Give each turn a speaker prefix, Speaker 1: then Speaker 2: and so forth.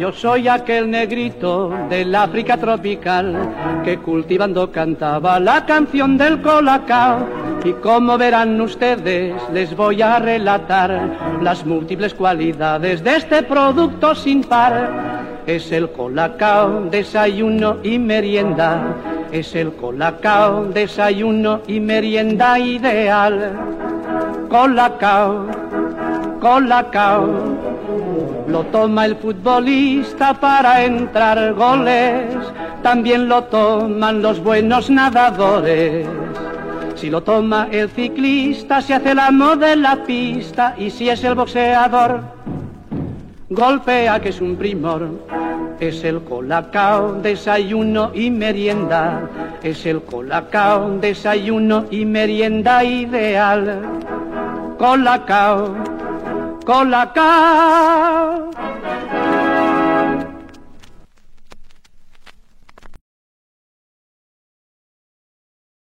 Speaker 1: Yo soy aquel negrito del África tropical que cultivando cantaba la canción del colacao. Y como verán ustedes, les voy a relatar las múltiples cualidades de este producto sin par. Es el colacao, desayuno y merienda. Es el colacao, desayuno y merienda ideal. Colacao, colacao, lo toma el futbolista para entrar goles, también lo toman los buenos nadadores. Si lo toma el ciclista se hace el amo de la pista, y si es el boxeador golpea, que es un primor. Es el colacao, desayuno y merienda. Es el colacao, desayuno y merienda ideal. Colacao, colacao.